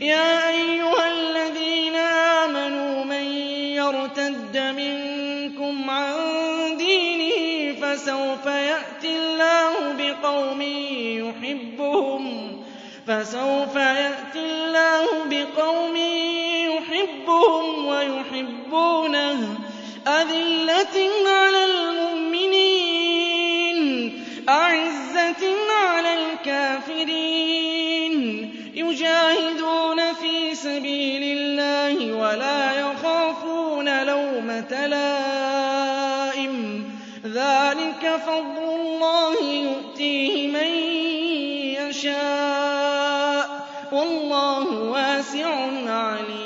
يَا أَيُّهَا الَّذِينَ آمَنُوا مَن يَرْتَدَّ مِنكُمْ عَن دِينِهِ فَسَوْفَ يَأْتِي اللَّهُ بِقَوْمٍ يُحِبُّهُمْ وَيُحِبُّونَهُ أَذِلَّةٍ عَلَى الْمُؤْمِنِينَ أَعِزَّةٍ عَلَى الْكَافِرِينَ يُجَاهِدُونَ فِي سَبِيلِ اللَّهِ وَلَا يَخَافُونَ لَوْمَةَ لَائِمٍ ۚ ذَٰلِكَ فَضْلُ اللَّهِ يُؤْتِيهِ مَن يَشَاءُ ۚ وَاللَّهُ وَاسِعٌ عَلِيمٌ